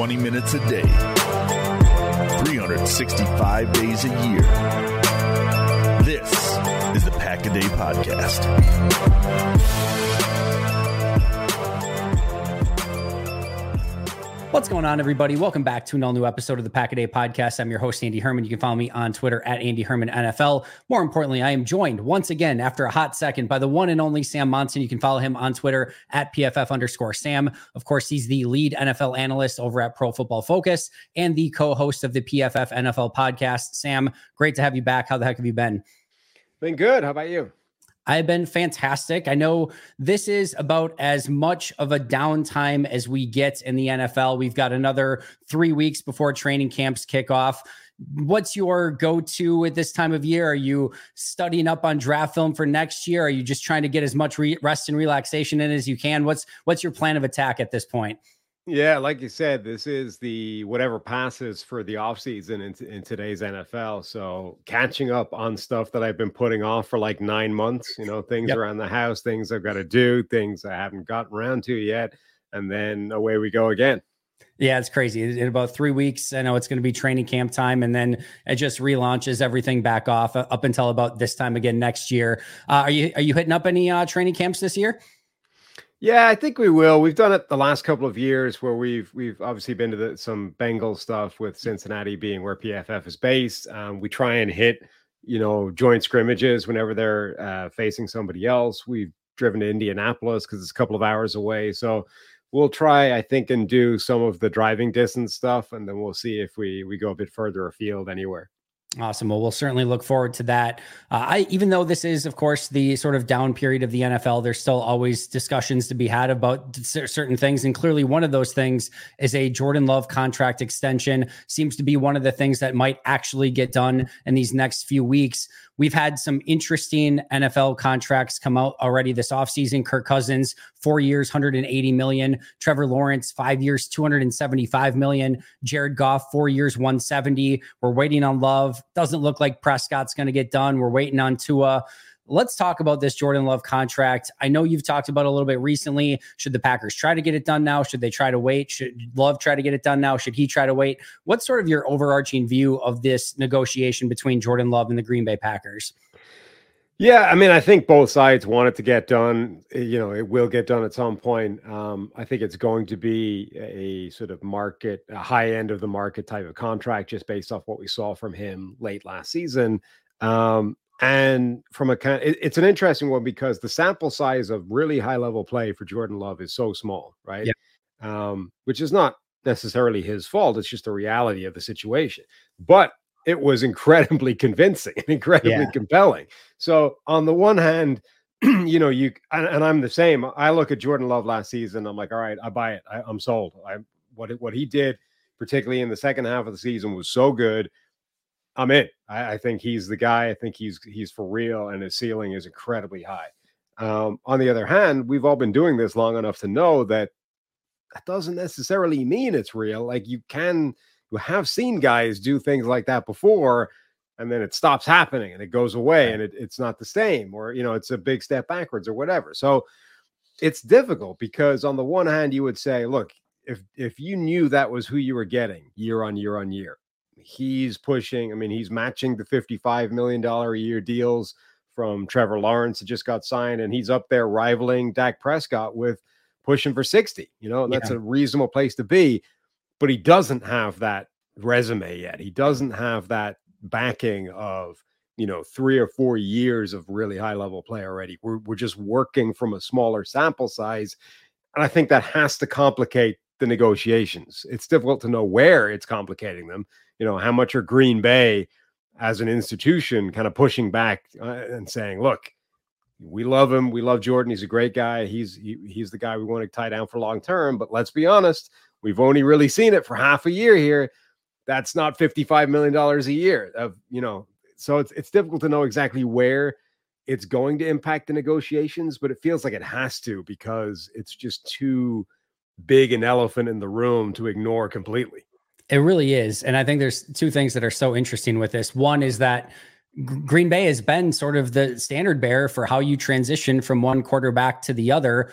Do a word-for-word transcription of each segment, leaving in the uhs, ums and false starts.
twenty minutes a day, three hundred sixty-five days a year. This is the Pack a Day Podcast. What's going on, everybody? Welcome back to an all-new episode of the Pack a Day Podcast. I'm your host, Andy Herman. You can follow me on Twitter at Andy Herman N F L. More importantly, I am joined once again after a hot second by the one and only Sam Monson. You can follow him on Twitter at P F F underscore Sam. Of course, he's the lead N F L analyst over at Pro Football Focus and the co-host of the P F F N F L podcast. Sam, great to have you back. How the heck have you been? Been good. How about you? I've been fantastic. I know this is about as much of a downtime as we get in the N F L. We've got another three weeks before training camps kick off. What's your go-to at this time of year? Are you studying up on draft film for next year? Are you just trying to get as much re- rest and relaxation in as you can? What's what's your plan of attack at this point? Yeah, like you said, this is the whatever passes for the offseason in, in today's N F L. So catching up on stuff that I've been putting off for like nine months, you know, things yep. around the house, things I've got to do, things I haven't gotten around to yet. And then away we go again. Yeah, it's crazy. In about three weeks, I know it's going to be training camp time, and then it just relaunches everything back off up until about this time again next year. Uh, are you are you hitting up any uh, training camps this year? Yeah, I think we will. We've done it the last couple of years where we've we've obviously been to the, some Bengals stuff with Cincinnati being where P F F is based. Um, we try and hit, you know, joint scrimmages whenever they're uh, facing somebody else. We've driven to Indianapolis because it's a couple of hours away. So we'll try, I think, and do some of the driving distance stuff, and then we'll see if we we go a bit further afield anywhere. Awesome. Well, we'll certainly look forward to that. Uh, I, even though this is, of course, the sort of down period of the N F L, there's still always discussions to be had about certain things. And clearly one of those things is a Jordan Love contract extension. Seems to be one of the things that might actually get done in these next few weeks. We've had some interesting N F L contracts come out already this offseason. Kirk Cousins, four years, one hundred eighty million dollars. Trevor Lawrence, five years, two hundred seventy-five million dollars. Jared Goff, four years, one hundred seventy. We're waiting on Love. Doesn't look like Prescott's going to get done. We're waiting on Tua. Let's talk about this Jordan Love contract. I know you've talked about it a little bit recently. Should the Packers try to get it done now? Should they try to wait? Should Love try to get it done now? Should he try to wait? What's sort of your overarching view of this negotiation between Jordan Love and the Green Bay Packers? Yeah, I mean, I think both sides want it to get done. You know, it will get done at some point. Um, I think it's going to be a sort of market, a high end of the market type of contract, just based off what we saw from him late last season. Um, And from a kind, it, it's an interesting one because the sample size of really high level play for Jordan Love is so small, right? Yeah. Um, which is not necessarily his fault. It's just the reality of the situation. But it was incredibly convincing and incredibly yeah. compelling. So on the one hand, you know, you and, and I'm the same. I look at Jordan Love last season. I'm like, all right, I buy it. I, I'm sold. I what what he did, particularly in the second half of the season, was so good. I'm in. I, I think he's the guy. I think he's he's for real, and his ceiling is incredibly high. Um, on the other hand, we've all been doing this long enough to know that that doesn't necessarily mean it's real. Like you can, you have seen guys do things like that before, and then it stops happening and it goes away, and it, it's not the same, or you know, it's a big step backwards or whatever. So it's difficult because on the one hand, you would say, look, if if you knew that was who you were getting year on year on year. He's pushing, I mean, he's matching the fifty-five million dollars a year deals from Trevor Lawrence that just got signed, and he's up there rivaling Dak Prescott with pushing for sixty, you know, and that's yeah. a reasonable place to be, but he doesn't have that resume yet. He doesn't have that backing of, you know, three or four years of really high level play already. We're, we're just working from a smaller sample size. And I think that has to complicate the negotiations. It's difficult to know where it's complicating them. You know, how much are Green Bay as an institution kind of pushing back uh, and saying, look, we love him. We love Jordan. He's a great guy. He's he, he's the guy we want to tie down for long term. But let's be honest, we've only really seen it for half a year here. That's not fifty-five million dollars a year of, you know, so it's it's difficult to know exactly where it's going to impact the negotiations, but it feels like it has to because it's just too big an elephant in the room to ignore completely. It really is. And I think there's two things that are so interesting with this. One is that Green Bay has been sort of the standard bearer for how you transition from one quarterback to the other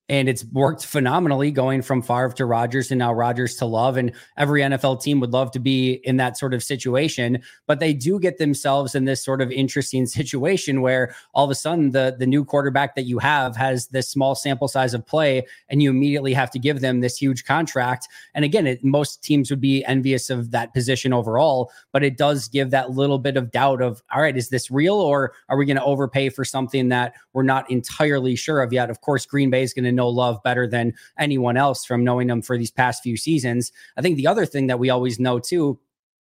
and it's worked phenomenally going from Favre to Rodgers and now Rodgers to Love. And every N F L team would love to be in that sort of situation, but they do get themselves in this sort of interesting situation where all of a sudden the, the new quarterback that you have has this small sample size of play, and you immediately have to give them this huge contract. And again, it, most teams would be envious of that position overall, but it does give that little bit of doubt of, all right, is this real, or are we going to overpay for something that we're not entirely sure of yet? Of course, Green Bay is going to know Love better than anyone else from knowing them for these past few seasons. I think the other thing that we always know too,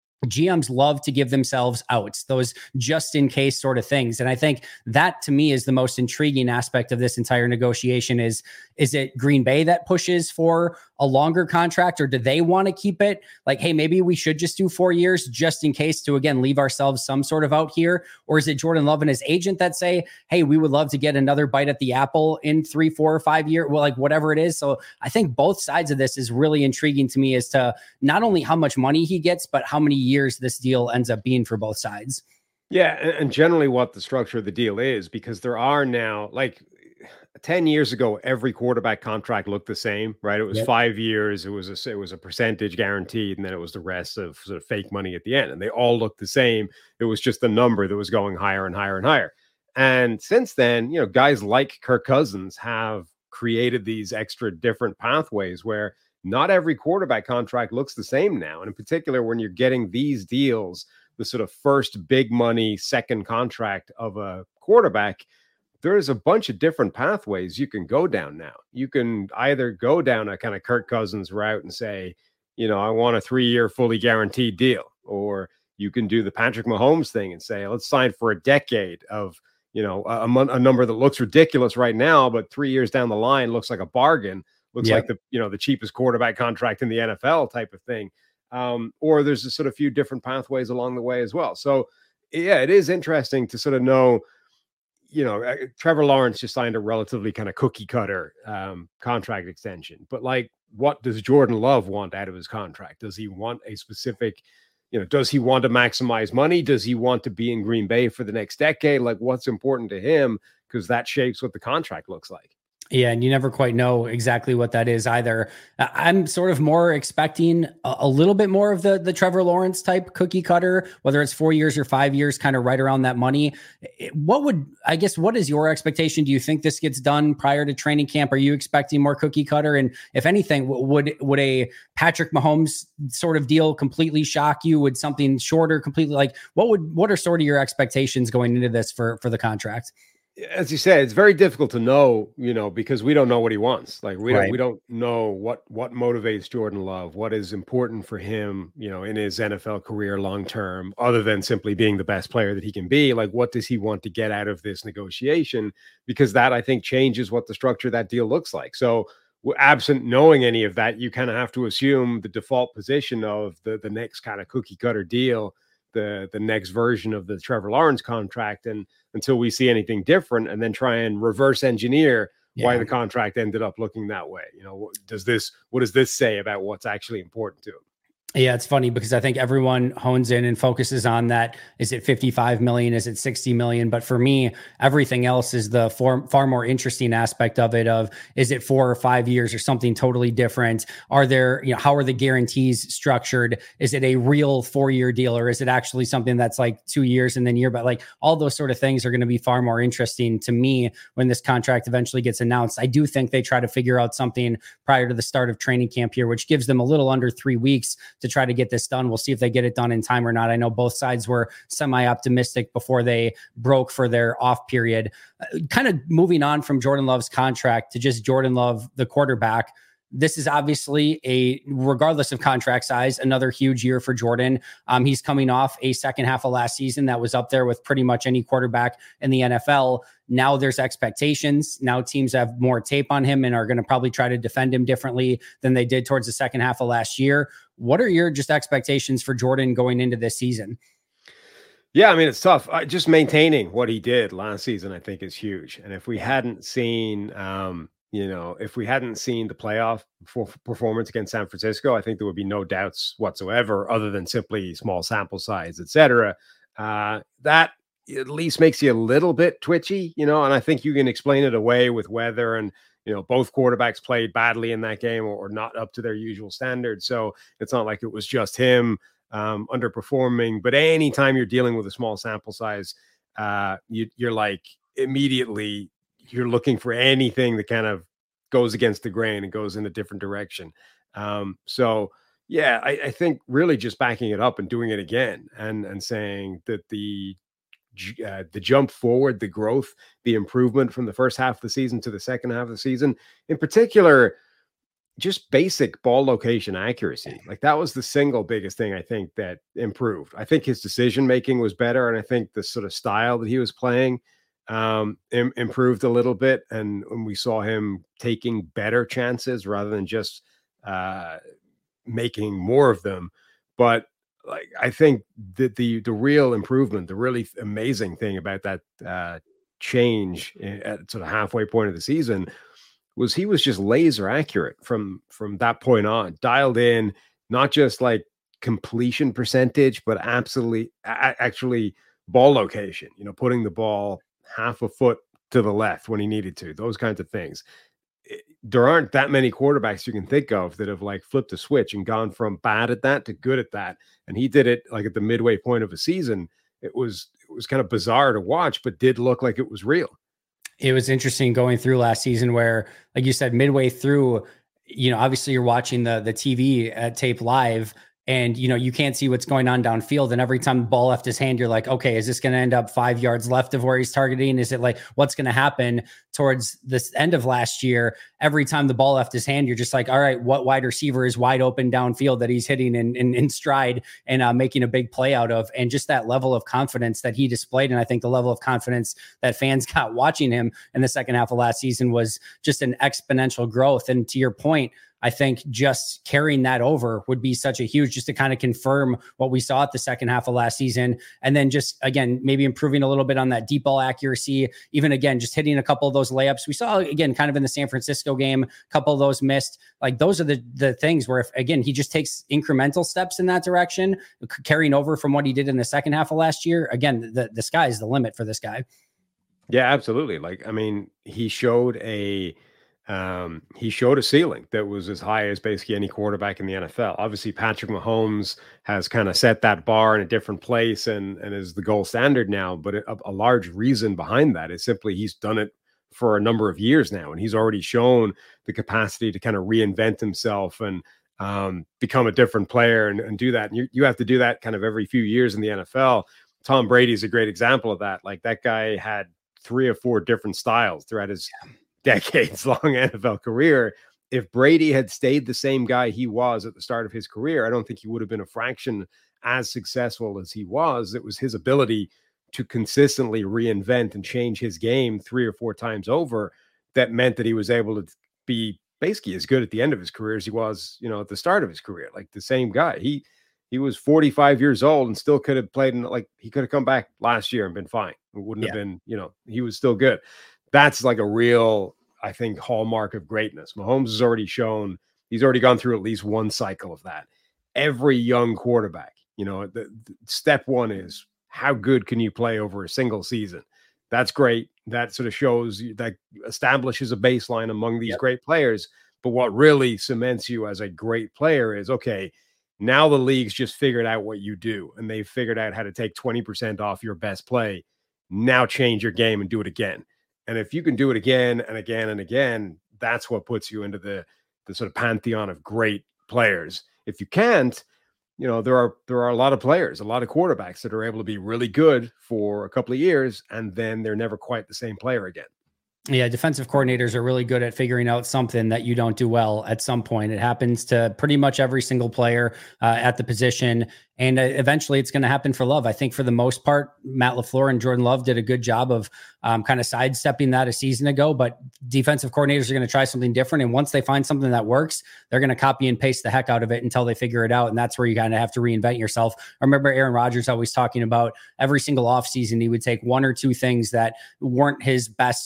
G Ms love to give themselves outs, those just in case sort of things. And I think that to me is the most intriguing aspect of this entire negotiation is, is it Green Bay that pushes for a longer contract, or do they want to keep it like, hey, maybe we should just do four years just in case to, again, leave ourselves some sort of out here? Or is it Jordan Love and his agent that say, hey, we would love to get another bite at the apple in three, four or five years, well, like whatever it is. So I think both sides of this is really intriguing to me as to not only how much money he gets, but how many years this deal ends up being for both sides. Yeah. And, and generally what the structure of the deal is, because there are now, like ten years ago, every quarterback contract looked the same, right? It was yep. five years. It was a, it was a percentage guaranteed. And then it was the rest of sort of fake money at the end. And they all looked the same. It was just the number that was going higher and higher and higher. And since then, you know, guys like Kirk Cousins have created these extra different pathways where not every quarterback contract looks the same now. And in particular, when you're getting these deals, the sort of first big money, second contract of a quarterback, there's a bunch of different pathways you can go down now. You can either go down a kind of Kirk Cousins route and say, you know, I want a three-year fully guaranteed deal. Or you can do the Patrick Mahomes thing and say, let's sign for a decade of, you know, a, a number that looks ridiculous right now, but three years down the line looks like a bargain. Looks yep. like the, you know, the cheapest quarterback contract in the N F L type of thing. Um, or there's a sort of few different pathways along the way as well. So yeah, it is interesting to sort of know, you know, uh, Trevor Lawrence just signed a relatively kind of cookie cutter um, contract extension, but like, what does Jordan Love want out of his contract? Does he want a specific, you know, does he want to maximize money? Does he want to be in Green Bay for the next decade? Like, what's important to him? Because that shapes what the contract looks like. Yeah, and you never quite know exactly what that is either. I'm sort of more expecting a, a little bit more of the the Trevor Lawrence type cookie cutter, whether it's four years or five years, kind of right around that money. What would, I guess, what is your expectation? Do you think this gets done prior to training camp? Are you expecting more cookie cutter? And if anything, would would a Patrick Mahomes sort of deal completely shock you? Would something shorter completely, like what would, what are sort of your expectations going into this for, for the contract? As you said, it's very difficult to know, you know, because we don't know what he wants. Like we right. don't, we don't know what, what motivates Jordan Love, what is important for him, you know, in his N F L career long-term, other than simply being the best player that he can be. Like, what does he want to get out of this negotiation? Because that, I think, changes what the structure of that deal looks like. So absent knowing any of that, you kind of have to assume the default position of the, the next kind of cookie cutter deal, the the next version of the Trevor Lawrence contract, and until we see anything different, and then try and reverse engineer yeah. why the contract ended up looking that way. You know, does this, what does this say about what's actually important to him? Yeah, it's funny because I think everyone hones in and focuses on that. Is it fifty-five million? Is it sixty million? But for me, everything else is the far, far more interesting aspect of it of, is it four or five years or something totally different? Are there, you know, how are the guarantees structured? Is it a real four-year deal, or is it actually something that's like two years and then year? But like all those sort of things are going to be far more interesting to me when this contract eventually gets announced. I do think they try to figure out something prior to the start of training camp here, which gives them a little under three weeks to try to get this done. We'll see if they get it done in time or not. I know both sides were semi-optimistic before they broke for their off period. Uh, kind of moving on from Jordan Love's contract to just Jordan Love, the quarterback. This is obviously a, regardless of contract size, another huge year for Jordan. Um, he's coming off a second half of last season that was up there with pretty much any quarterback in the N F L. Now there's expectations. Now teams have more tape on him and are going to probably try to defend him differently than they did towards the second half of last year. What are your just expectations for Jordan going into this season? Yeah, I mean, it's tough. Uh, just maintaining what he did last season, I think, is huge. And if we hadn't seen, um, you know, if we hadn't seen the playoff performance against San Francisco, I think there would be no doubts whatsoever, other than simply small sample size, et cetera. Uh, that at least makes you a little bit twitchy, you know, and I think you can explain it away with weather and, you know, both quarterbacks played badly in that game or, or not up to their usual standards. So it's not like it was just him um, underperforming, but anytime you're dealing with a small sample size, uh, you, you're like immediately you're looking for anything that kind of goes against the grain and goes in a different direction. Um, so yeah, I, I think really just backing it up and doing it again and, and saying that the, uh, the jump forward, the growth, the improvement from the first half of the season to the second half of the season, in particular, just basic ball location accuracy. Like that was the single biggest thing I think that improved. I think his decision-making was better. And I think the sort of style that he was playing um, im- improved a little bit. And when we saw him taking better chances rather than just, uh, making more of them. But like I think that the the real improvement, the really amazing thing about that uh change at sort of halfway point of the season was he was just laser accurate from from that point on, dialed in, not just like completion percentage, but absolutely a- actually ball location, you know, putting the ball half a foot to the left when he needed to, those kinds of things. There aren't that many quarterbacks you can think of that have like flipped a switch and gone from bad at that to good at that. And he did it like at the midway point of a season. It was, it was kind of bizarre to watch, but did look like it was real. It was interesting going through last season where, like you said, midway through, you know, obviously you're watching the, the T V uh, tape live, and, you know, you can't see what's going on downfield. And every time the ball left his hand, you're like, okay, is this going to end up five yards left of where he's targeting? Is it like, what's going to happen towards this end of last year? Every time the ball left his hand, you're just like, all right, what wide receiver is wide open downfield that he's hitting in, in, in stride and uh, making a big play out of? And just that level of confidence that he displayed. And I think the level of confidence that fans got watching him in the second half of last season was just an exponential growth. And to your point, I think just carrying that over would be such a huge, just to kind of confirm what we saw at the second half of last season. And then just, again, maybe improving a little bit on that deep ball accuracy, even again, just hitting a couple of those layups. We saw, again, kind of in the San Francisco game, a couple of those missed. Like those are the, the things where, if, again, he just takes incremental steps in that direction, carrying over from what he did in the second half of last year. Again, the, the sky is the limit for this guy. Yeah, absolutely. Like, I mean, he showed a, Um, he showed a ceiling that was as high as basically any quarterback in the N F L. Obviously, Patrick Mahomes has kind of set that bar in a different place and, and is the gold standard now. But a, a large reason behind that is simply he's done it for a number of years now. And he's already shown the capacity to kind of reinvent himself and um, become a different player and, and do that. And you, you have to do that kind of every few years in the N F L. Tom Brady is a great example of that. Like that guy had three or four different styles throughout his decades long N F L career. If Brady had stayed the same guy he was at the start of his career, I don't think he would have been a fraction as successful as he was. It was his ability to consistently reinvent and change his game three or four times over that meant that he was able to be basically as good at the end of his career as he was, you know, at the start of his career. Like the same guy. He he was forty-five years old and still could have played in, like he could have come back last year and been fine. It wouldn't yeah. have been, you know, he was still good. That's like a real, I think, hallmark of greatness. Mahomes has already shown, he's already gone through at least one cycle of that. Every young quarterback, you know, the, the step one is how good can you play over a single season? That's great. That sort of shows, that establishes a baseline among these yep. great players. But what really cements you as a great player is, okay, now the league's just figured out what you do, and they've figured out how to take twenty percent off your best play. Now change your game and do it again. And if you can do it again and again and again, that's what puts you into the, the sort of pantheon of great players. If you can't, you know, there are there are a lot of players, a lot of quarterbacks that are able to be really good for a couple of years, and then they're never quite the same player again. Yeah, defensive coordinators are really good at figuring out something that you don't do well at some point. It happens to pretty much every single player uh, at the position. And uh, eventually it's going to happen for Love. I think for the most part, Matt LaFleur and Jordan Love did a good job of um, kind of sidestepping that a season ago, but defensive coordinators are going to try something different. And once they find something that works, they're going to copy and paste the heck out of it until they figure it out. And that's where you kind of have to reinvent yourself. I remember Aaron Rodgers always talking about every single offseason, he would take one or two things that weren't his best traits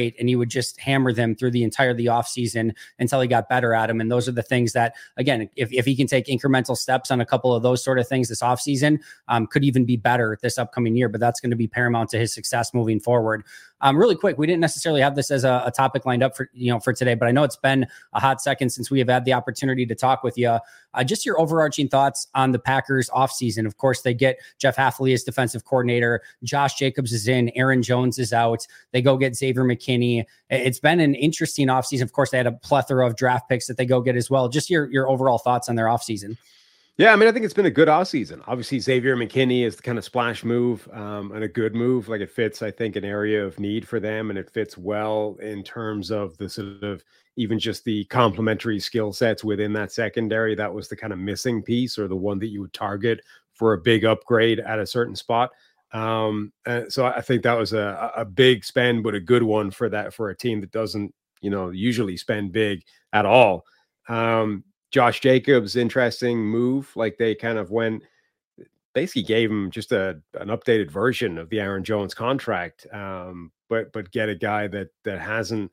great, and he would just hammer them through the entire the offseason until he got better at them. And those are the things that, again, if, if he can take incremental steps on a couple of those sort of things this offseason, um, could even be better this upcoming year. But that's going to be paramount to his success moving forward. Um, really quick, we didn't necessarily have this as a, a topic lined up for, you know, for today, but I know it's been a hot second since we have had the opportunity to talk with you. Uh, just your overarching thoughts on the Packers offseason. Of course, they get Jeff Hafley as defensive coordinator. Josh Jacobs is in. Aaron Jones is out. They go get Xavier McKinney. It's been an interesting offseason. Of course, they had a plethora of draft picks that they go get as well. Just your, your overall thoughts on their offseason. Yeah, I mean, I think it's been a good offseason. Obviously, Xavier McKinney is the kind of splash move um, and a good move. Like, it fits, I think, an area of need for them, and it fits well in terms of the sort of even just the complementary skill sets within that secondary. That was the kind of missing piece, or the one that you would target for a big upgrade at a certain spot. Um, and so I think that was a, a big spend, but a good one for that, for a team that doesn't, you know, usually spend big at all. Um, Josh Jacobs, interesting move. Like, they kind of went, basically gave him just a an updated version of the Aaron Jones contract, um, but but get a guy that that hasn't,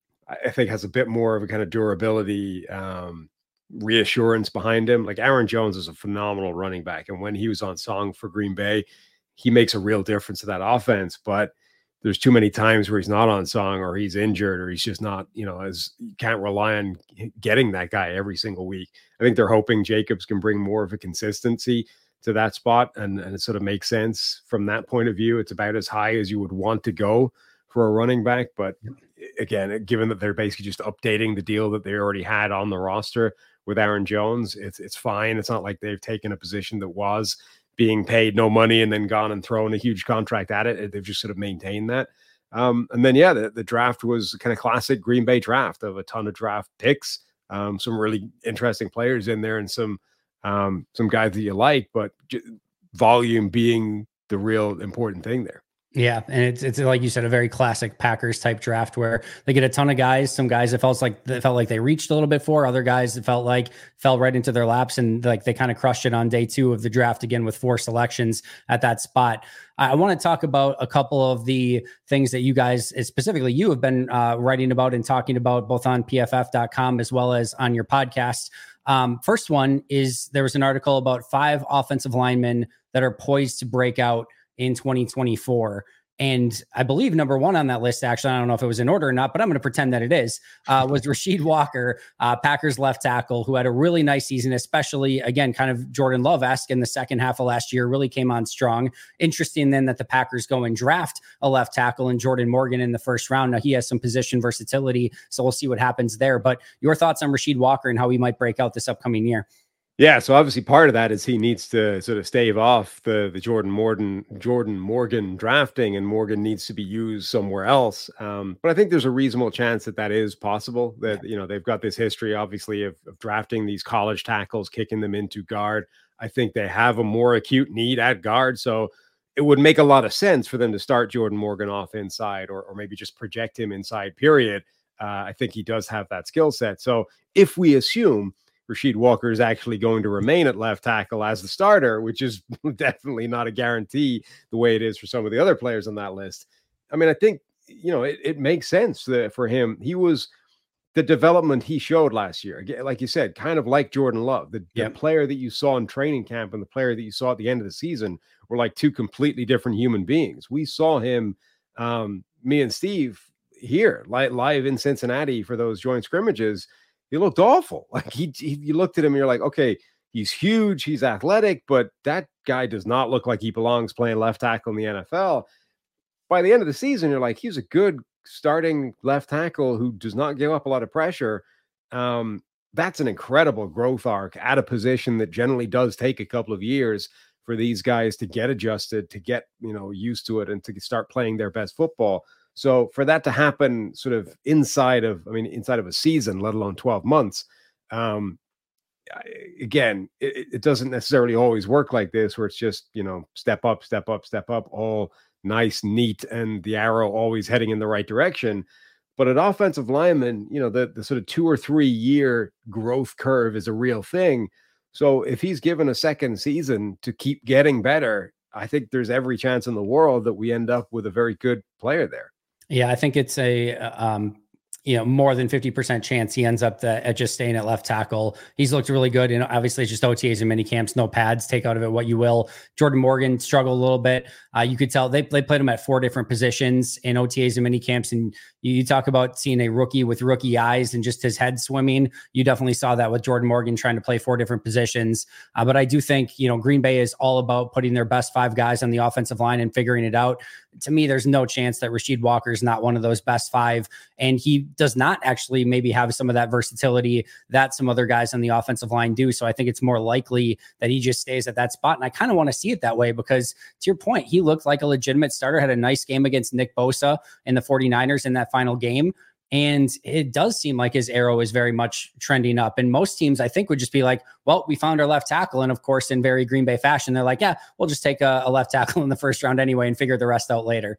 I think, has a bit more of a kind of durability, um, reassurance behind him. Like, Aaron Jones is a phenomenal running back, and when he was on song for Green Bay, he makes a real difference to that offense. But there's too many times where he's not on song, or he's injured, or he's just not, you know, as you can't rely on getting that guy every single week. I think they're hoping Jacobs can bring more of a consistency to that spot. And, and it sort of makes sense from that point of view. It's about as high as you would want to go for a running back. But again, given that they're basically just updating the deal that they already had on the roster with Aaron Jones, it's, it's fine. It's not like they've taken a position that was being paid no money and then gone and thrown a huge contract at it. They've just sort of maintained that. Um, and then, yeah, the, the draft was kind of classic Green Bay draft of a ton of draft picks, um, some really interesting players in there, and some um, some guys that you like, but j- volume being the real important thing there. Yeah, and it's it's like you said, a very classic Packers type draft where they get a ton of guys. Some guys it felt like they felt like they reached a little bit for. Other guys it felt like fell right into their laps, and like they kind of crushed it on day two of the draft again with four selections at that spot. I want to talk about a couple of the things that you guys, specifically you, have been uh, writing about and talking about both on P F F dot com as well as on your podcast. Um, first one is there was an article about five offensive linemen that are poised to break out in twenty twenty-four. And I believe number one on that list, actually, I don't know if it was in order or not, but I'm going to pretend that it is, uh, was Rasheed Walker, uh, Packers left tackle, who had a really nice season, especially, again, kind of Jordan Love-esque in the second half of last year, really came on strong. Interesting then that the Packers go and draft a left tackle in Jordan Morgan in the first round. Now he has some position versatility, so we'll see what happens there. But your thoughts on Rasheed Walker and how he might break out this upcoming year? Yeah, so obviously part of that is he needs to sort of stave off the the Jordan Morgan Jordan Morgan drafting, and Morgan needs to be used somewhere else. Um, but I think there's a reasonable chance that that is possible. That, you know, they've got this history, obviously, of, of drafting these college tackles, kicking them into guard. I think they have a more acute need at guard, so it would make a lot of sense for them to start Jordan Morgan off inside, or or maybe just project him inside. Period. Uh, I think he does have that skill set. So if we assume Rasheed Walker is actually going to remain at left tackle as the starter, which is definitely not a guarantee the way it is for some of the other players on that list. I mean, I think, you know, it, it makes sense that for him. He was the development he showed last year. Like you said, kind of like Jordan Love, the, yep. the player that you saw in training camp and the player that you saw at the end of the season were like two completely different human beings. We saw him, um, me and Steve here live, live in Cincinnati for those joint scrimmages. He looked awful. Like he, he, you looked at him and you're like, okay, he's huge, he's athletic, but that guy does not look like he belongs playing left tackle in the N F L. By the end of the season, you're like, he's a good starting left tackle who does not give up a lot of pressure. Um, that's an incredible growth arc at a position that generally does take a couple of years for these guys to get adjusted, to get, you know, used to it, and to start playing their best football. So for that to happen sort of inside of, I mean, inside of a season, let alone twelve months, um, again, it, it doesn't necessarily always work like this, where it's just, you know, step up, step up, step up, all nice, neat, and the arrow always heading in the right direction. But at offensive lineman, you know, the, the sort of two or three year growth curve is a real thing. So if he's given a second season to keep getting better, I think there's every chance in the world that we end up with a very good player there. Yeah, I think it's a, um, you know, more than fifty percent chance he ends up the, at just staying at left tackle. He's looked really good. And obviously it's just O T As and mini camps, no pads, take out of it what you will. Jordan Morgan struggled a little bit. Uh, you could tell they, they played him at four different positions in O T As and mini camps. And you, you talk about seeing a rookie with rookie eyes and just his head swimming. You definitely saw that with Jordan Morgan trying to play four different positions. Uh, but I do think, you know, Green Bay is all about putting their best five guys on the offensive line and figuring it out. To me, there's no chance that Rasheed Walker is not one of those best five. And he does not actually maybe have some of that versatility that some other guys on the offensive line do. So I think it's more likely that he just stays at that spot. And I kind of want to see it that way because to your point, he looked like a legitimate starter, had a nice game against Nick Bosa and the 49ers in that final game. And it does seem like his arrow is very much trending up. And most teams, I think, would just be like, well, we found our left tackle. And of course, in very Green Bay fashion, they're like, yeah, we'll just take a, a left tackle in the first round anyway and figure the rest out later.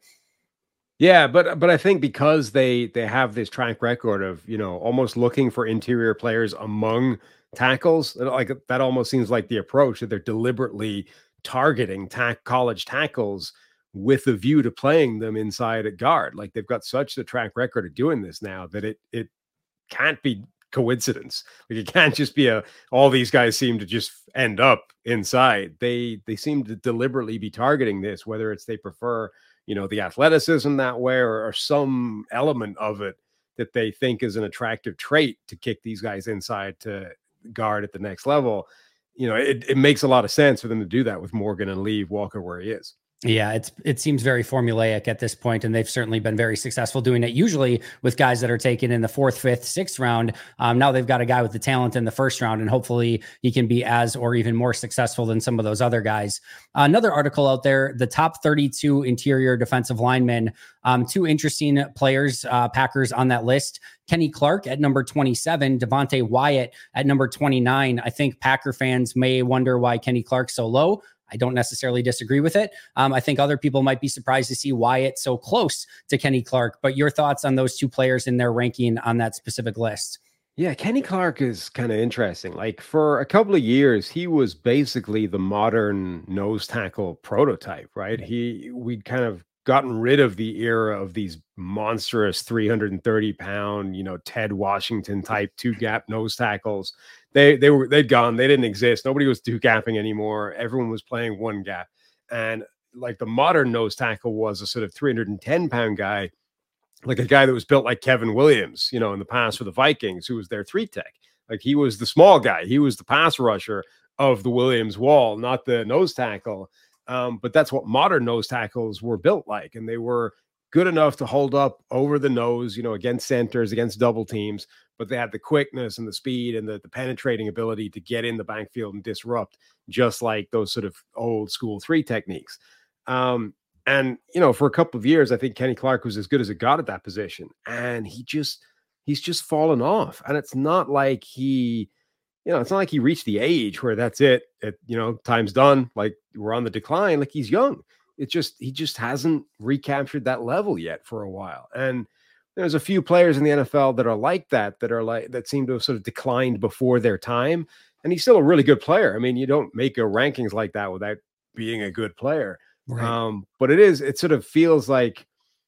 Yeah, but but I think because they they have this track record of, you know, almost looking for interior players among tackles, like that almost seems like the approach that they're deliberately targeting tack college tackles with a view to playing them inside at guard. Like they've got such a track record of doing this now that it it can't be coincidence. Like it can't just be a all these guys seem to just end up inside. They they seem to deliberately be targeting this, whether it's they prefer, you know, the athleticism that way or, or some element of it that they think is an attractive trait to kick these guys inside to guard at the next level. You know, it, it makes a lot of sense for them to do that with Morgan and leave Walker where he is. Yeah, it's it seems very formulaic at this point, and they've certainly been very successful doing it, usually with guys that are taken in the fourth, fifth, sixth round. Um, now they've got a guy with the talent in the first round, and hopefully he can be as or even more successful than some of those other guys. Uh, another article out there, the top thirty-two interior defensive linemen, um, two interesting players, uh, Packers on that list. Kenny Clark at number twenty-seven, Devontae Wyatt at number twenty-nine. I think Packer fans may wonder why Kenny Clark's so low. I don't necessarily disagree with it. Um, I think other people might be surprised to see Wyatt so close to Kenny Clark, but your thoughts on those two players in their ranking on that specific list? Yeah, Kenny Clark is kind of interesting. Like for a couple of years, he was basically the modern nose tackle prototype, right? He, we'd kind of gotten rid of the era of these monstrous three hundred thirty pound, you know, Ted Washington type two gap nose tackles. They they were they'd gone. They didn't exist. Nobody was two gapping anymore. Everyone was playing one gap. And like the modern nose tackle was a sort of three hundred ten pound guy, like a guy that was built like Kevin Williams, you know, in the past for the Vikings, who was their three tech. Like he was the small guy. He was the pass rusher of the Williams wall, not the nose tackle. Um, but that's what modern nose tackles were built like. And they were good enough to hold up over the nose, you know, against centers, against double teams, but they had the quickness and the speed and the, the penetrating ability to get in the backfield and disrupt, just like those sort of old school three techniques. Um, and, you know, for a couple of years, I think Kenny Clark was as good as it got at that position. And he just, he's just fallen off. And it's not like he, you know, it's not like he reached the age where that's it. It, you know, time's done. Like we're on the decline. Like he's young. It's just, he just hasn't recaptured that level yet for a while. And there's a few players in the N F L that are like that, that are like, that seem to have sort of declined before their time. And he's still a really good player. I mean, you don't make a rankings like that without being a good player. Right. Um, but it is, it sort of feels like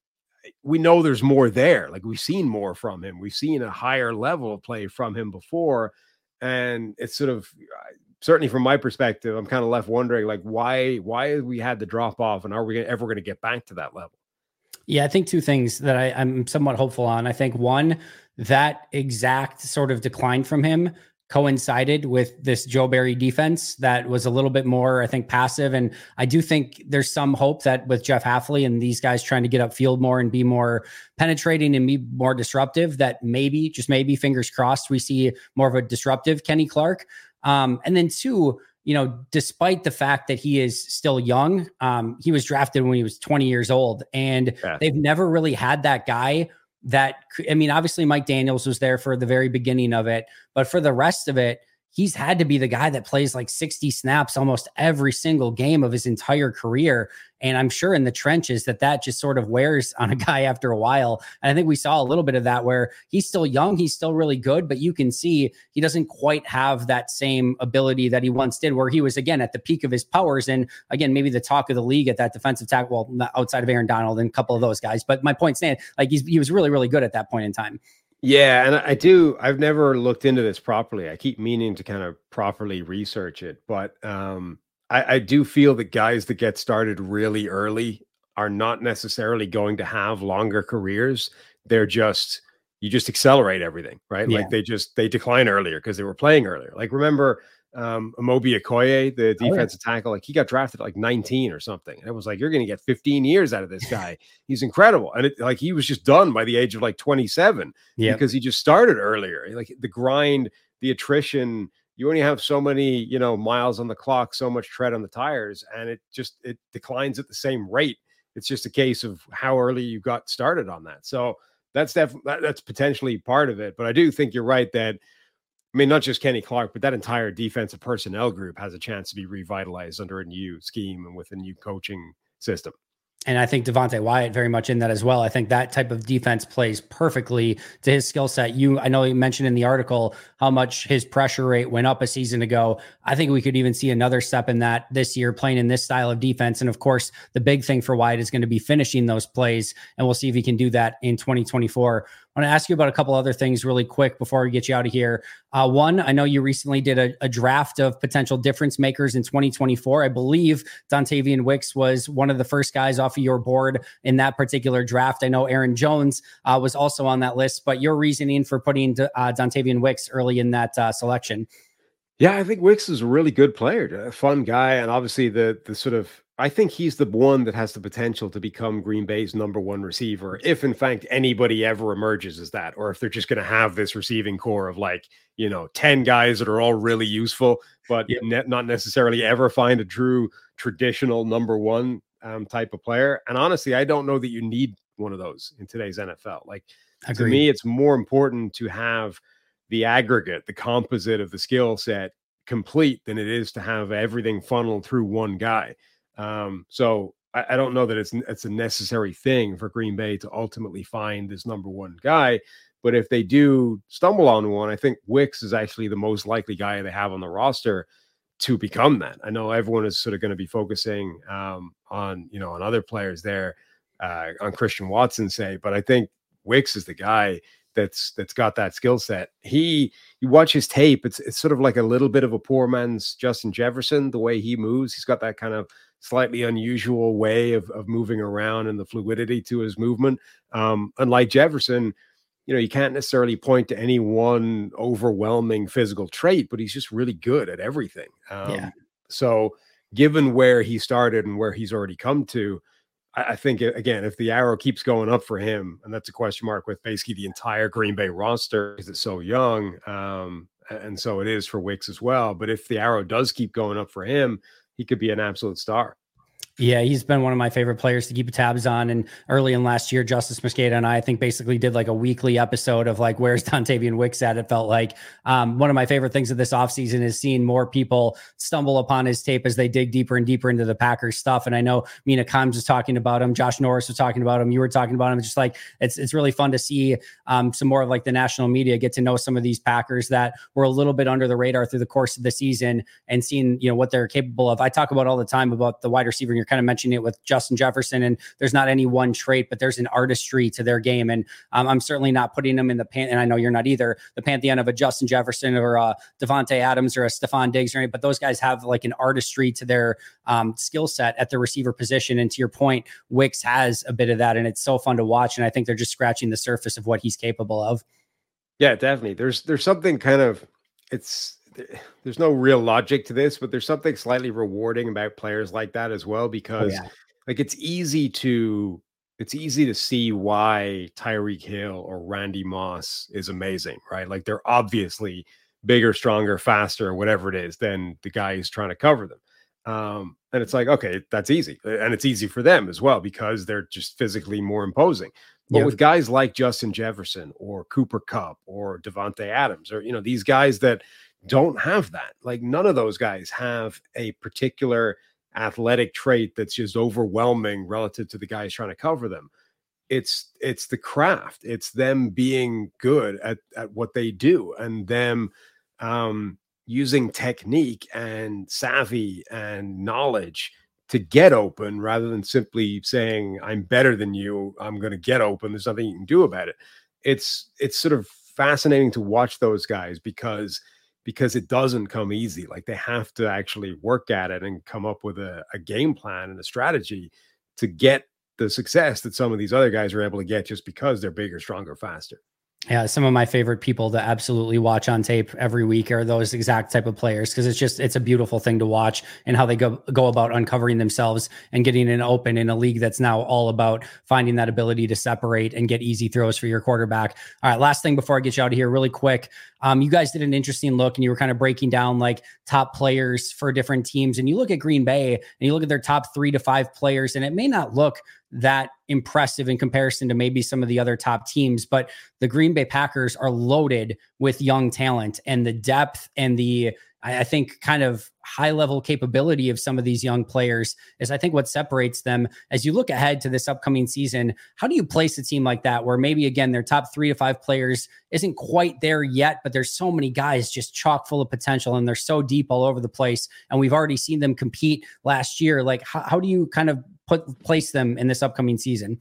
we know there's more there. Like we've seen more from him. We've seen a higher level of play from him before. And it's sort of, certainly from my perspective, I'm kind of left wondering, like, why, why we had the drop off, and are we ever going to get back to that level? Yeah, I think two things that I, I'm somewhat hopeful on. I think one, that exact sort of decline from him coincided with this Joe Barry defense that was a little bit more, I think, passive. And I do think there's some hope that with Jeff Hafley and these guys trying to get upfield more and be more penetrating and be more disruptive, that maybe, just maybe, fingers crossed, we see more of a disruptive Kenny Clark. Um, and then two, you know, despite the fact that he is still young, um, he was drafted when he was twenty years old, and yeah. they've never really had that guy that, I mean, obviously Mike Daniels was there for the very beginning of it, but for the rest of it, he's had to be the guy that plays like sixty snaps almost every single game of his entire career. And I'm sure in the trenches that that just sort of wears on a guy after a while. And I think we saw a little bit of that where he's still young, he's still really good, but you can see he doesn't quite have that same ability that he once did, where he was, again, at the peak of his powers. And again, maybe the talk of the league at that defensive tackle, well, outside of Aaron Donald and a couple of those guys. But my point stands, like he's, he was really, really good at that point in time. Yeah, and I do. I've never looked into this properly. I keep meaning to kind of properly research it, but um, I, I do feel that guys that get started really early are not necessarily going to have longer careers. They're just, you just accelerate everything, right? Yeah. Like they just, they decline earlier because they were playing earlier. Like remember um, Amobi Okoye, the defensive oh, yeah. tackle, like he got drafted at like nineteen or something. And it was like, you're going to get fifteen years out of this guy. He's incredible. And it, like, he was just done by the age of like twenty-seven yep. because he just started earlier. Like the grind, the attrition, you only have so many, you know, miles on the clock, so much tread on the tires, and it just, it declines at the same rate. It's just a case of how early you got started on that. So that's definitely, that, that's potentially part of it. But I do think you're right that, I mean, not just Kenny Clark, but that entire defensive personnel group has a chance to be revitalized under a new scheme and with a new coaching system. And I think Devonte Wyatt very much in that as well. I think that type of defense plays perfectly to his skill set. You, I know you mentioned in the article how much his pressure rate went up a season ago. I think we could even see another step in that this year, playing in this style of defense. And of course, the big thing for Wyatt is going to be finishing those plays, and we'll see if he can do that in twenty twenty-four. I want to ask you about a couple other things really quick before we get you out of here. Uh, one, I know you recently did a, a draft of potential difference makers in twenty twenty-four. I believe Dontavian Wicks was one of the first guys off of your board in that particular draft. I know Aaron Jones uh, was also on that list, but your reasoning for putting uh, Dontavian Wicks early in that uh, selection? Yeah, I think Wicks is a really good player, a fun guy, and obviously the the sort of, I think he's the one that has the potential to become Green Bay's number one receiver, if in fact anybody ever emerges as that, or if they're just going to have this receiving core of like, you know, ten guys that are all really useful, but yep. ne- not necessarily ever find a true traditional number one um, type of player. And honestly, I don't know that you need one of those in today's N F L. Like, Agreed. To me, it's more important to have the aggregate, the composite of the skill set complete than it is to have everything funneled through one guy. Um, so I, I don't know that it's it's a necessary thing for Green Bay to ultimately find this number one guy. But if they do stumble on one, I think Wicks is actually the most likely guy they have on the roster to become that. I know everyone is sort of going to be focusing um, on, you know, on other players there, uh, on Christian Watson, say, but I think Wicks is the guy that's that's got that skill set. He, you watch his tape, it's it's sort of like a little bit of a poor man's Justin Jefferson, the way he moves. He's got that kind of slightly unusual way of, of moving around and the fluidity to his movement. Um, unlike Jefferson, you know, you can't necessarily point to any one overwhelming physical trait, but he's just really good at everything. Um, yeah. So given where he started and where he's already come to, I, I think, again, if the arrow keeps going up for him, and that's a question mark with basically the entire Green Bay roster because it's so young, um, and so it is for Wicks as well. But if the arrow does keep going up for him, he could be an absolute star. Yeah, he's been one of my favorite players to keep tabs on. And early in last year, Justice Mosqueda and I, I think basically did like a weekly episode of like, where's Dontavian Wicks at? It felt like um, one of my favorite things of this offseason is seeing more people stumble upon his tape as they dig deeper and deeper into the Packers stuff. And I know Mina Kimes was talking about him. Josh Norris was talking about him. You were talking about him. It's just like, it's, it's really fun to see um, some more of like the national media get to know some of these Packers that were a little bit under the radar through the course of the season and seeing, you know, what they're capable of. I talk about all the time about the wide receiver, and you're kind of mentioning it with Justin Jefferson, and there's not any one trait, but there's an artistry to their game. And um, I'm certainly not putting them in the pan, and I know you're not either, the pantheon of a Justin Jefferson or a Devontae Adams or a Stephon Diggs or anything, but those guys have like an artistry to their um, skill set at the receiver position. And to your point, Wicks has a bit of that, and it's so fun to watch. And I think they're just scratching the surface of what he's capable of. Yeah, definitely. There's, there's something kind of, it's, there's no real logic to this, but there's something slightly rewarding about players like that as well, because oh, yeah. like it's easy to it's easy to see why Tyreek Hill or Randy Moss is amazing, right? Like they're obviously bigger, stronger, faster, whatever it is, than the guy who's trying to cover them. Um, and it's like, okay, that's easy. And it's easy for them as well because they're just physically more imposing. But yeah. with guys like Justin Jefferson or Cooper Kupp or Devontae Adams, or, you know, these guys that don't have that. Like none of those guys have a particular athletic trait that's just overwhelming relative to the guys trying to cover them. It's it's the craft. It's them being good at, at what they do, and them um, using technique and savvy and knowledge to get open rather than simply saying, I'm better than you, I'm going to get open, there's nothing you can do about it. It's it's sort of fascinating to watch those guys because because it doesn't come easy. Like they have to actually work at it and come up with a, a game plan and a strategy to get the success that some of these other guys are able to get just because they're bigger, stronger, faster. Yeah, some of my favorite people to absolutely watch on tape every week are those exact type of players, because it's just it's a beautiful thing to watch, and how they go go about uncovering themselves and getting an open in a league that's now all about finding that ability to separate and get easy throws for your quarterback. All right, last thing before I get you out of here really quick. Um, you guys did an interesting look, and you were kind of breaking down like top players for different teams, and you look at Green Bay and you look at their top three to five players, and it may not look that impressive in comparison to maybe some of the other top teams, but the Green Bay Packers are loaded with young talent, and the depth and the, I think, kind of high level capability of some of these young players is, I think, what separates them. As you look ahead to this upcoming season, how do you place a team like that, where maybe, again, their top three to five players isn't quite there yet, but there's so many guys just chock full of potential, and they're so deep all over the place, and we've already seen them compete last year. Like, how, how do you kind of put place them in this upcoming season?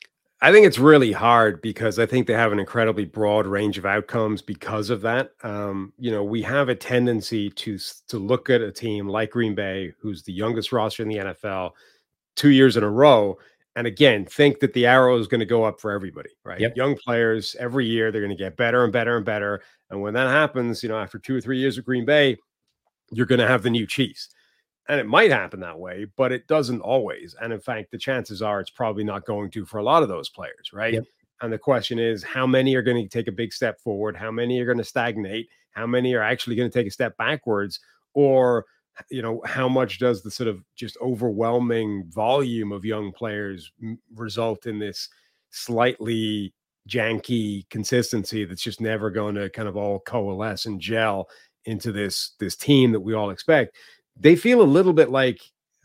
I think it's really hard because I think they have an incredibly broad range of outcomes because of that. Um, you know, we have a tendency to to look at a team like Green Bay, who's the youngest roster in the N F L, two years in a row, and again, think that the arrow is going to go up for everybody, right? Yep. Young players every year, they're going to get better and better and better. And when that happens, you know, after two or three years of Green Bay, you're going to have the new Chiefs. And it might happen that way, but it doesn't always. And in fact, the chances are it's probably not going to for a lot of those players, right? Yep. And the question is, how many are going to take a big step forward? How many are going to stagnate? How many are actually going to take a step backwards? Or, you know, how much does the sort of just overwhelming volume of young players m- result in this slightly janky consistency that's just never going to kind of all coalesce and gel into this, this team that we all expect? They feel a little bit like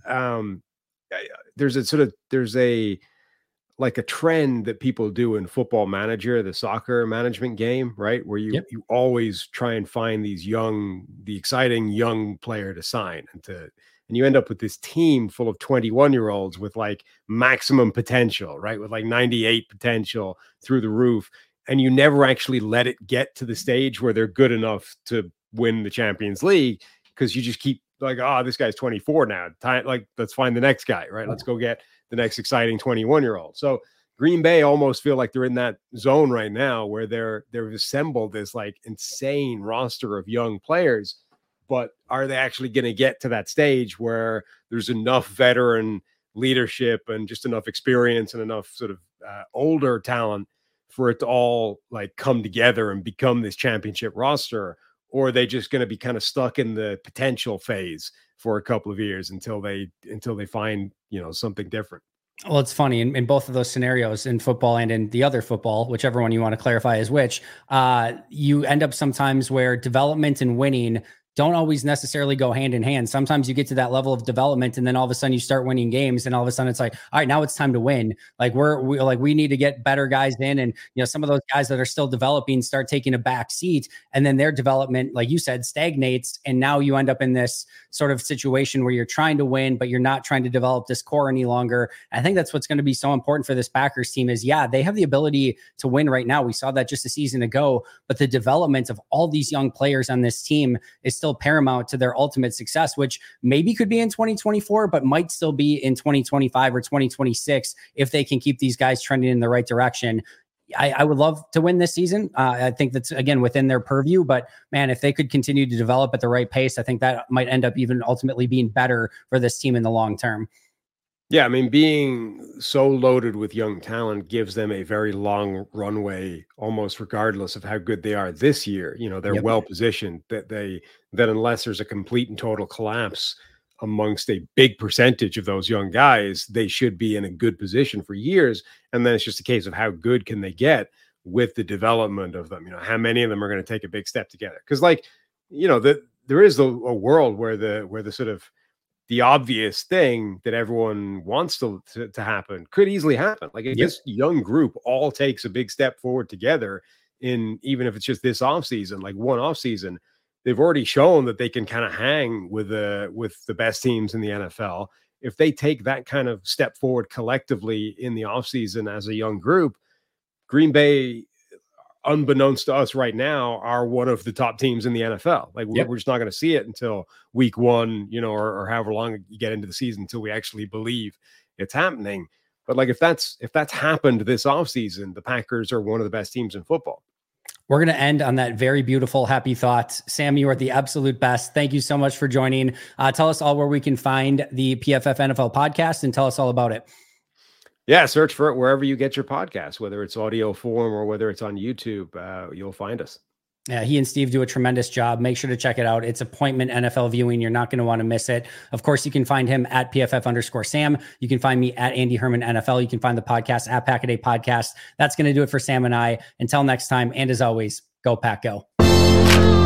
um, there's a sort of there's a like a trend that people do in Football Manager, the soccer management game, right? Where you, yep. you always try and find these young, the exciting young player to sign and to, and you end up with this team full of twenty-one year olds with like maximum potential, right? With like ninety-eight potential through the roof. And you never actually let it get to the stage where they're good enough to win the Champions League, because you just keep like, oh, this guy's twenty-four now. Time, like, let's find the next guy, right? Let's go get the next exciting twenty-one year old. So Green Bay almost feel like they're in that zone right now where they're they've assembled this like insane roster of young players, but are they actually going to get to that stage where there's enough veteran leadership and just enough experience and enough sort of uh, older talent for it to all like come together and become this championship roster? Or are they just going to be kind of stuck in the potential phase for a couple of years until they until they find, you know, something different? Well, it's funny in, in both of those scenarios, in football and in the other football, whichever one you want to clarify is which, uh, you end up sometimes where development and winning don't always necessarily go hand in hand. Sometimes you get to that level of development, and then all of a sudden you start winning games, and all of a sudden it's like, all right, now it's time to win. Like we're we, like we need to get better guys in, and you know some of those guys that are still developing start taking a back seat, and then their development, like you said, stagnates, and now you end up in this sort of situation where you're trying to win, but you're not trying to develop this core any longer. I think that's what's going to be so important for this Packers team is, yeah, they have the ability to win right now. We saw that just a season ago, but the development of all these young players on this team is still paramount to their ultimate success, which maybe could be in twenty twenty-four, but might still be in twenty twenty-five or twenty twenty-six if they can keep these guys trending in the right direction. I, I would love to win this season. Uh, I think that's, again, within their purview, but man, if they could continue to develop at the right pace, I think that might end up even ultimately being better for this team in the long term. Yeah, I mean, being so loaded with young talent gives them a very long runway, almost regardless of how good they are this year. You know, they're Yep. well positioned that they that unless there's a complete and total collapse amongst a big percentage of those young guys, they should be in a good position for years. And then it's just a case of how good can they get with the development of them. You know, how many of them are going to take a big step together? Because like you know, that there is a, a world where the where the sort of the obvious thing that everyone wants to, to, to happen could easily happen. Like if yep. this young group all takes a big step forward together in, even if it's just this offseason, like one offseason, they've already shown that they can kind of hang with the, with the best teams in the N F L. If they take that kind of step forward collectively in the offseason as a young group, Green Bay, unbeknownst to us right now, are one of the top teams in the N F L. Like yep. we're just not going to see it until week one, you know, or, or however long you get into the season until we actually believe it's happening. But like, if that's, if that's happened this offseason, the Packers are one of the best teams in football. We're going to end on that very beautiful, happy thought. Sam, you are the absolute best. Thank you so much for joining. Uh, tell us all where we can find the P F F N F L podcast and tell us all about it. Yeah, search for it wherever you get your podcasts, whether it's audio form or whether it's on YouTube. Uh, you'll find us. Yeah, he and Steve do a tremendous job. Make sure to check it out. It's appointment N F L viewing. You're not going to want to miss it. Of course, you can find him at P F F underscore Sam. You can find me at Andy Herman N F L. You can find the podcast at Pack a Day Podcast. That's going to do it for Sam and I. Until next time, and as always, go Pack Go.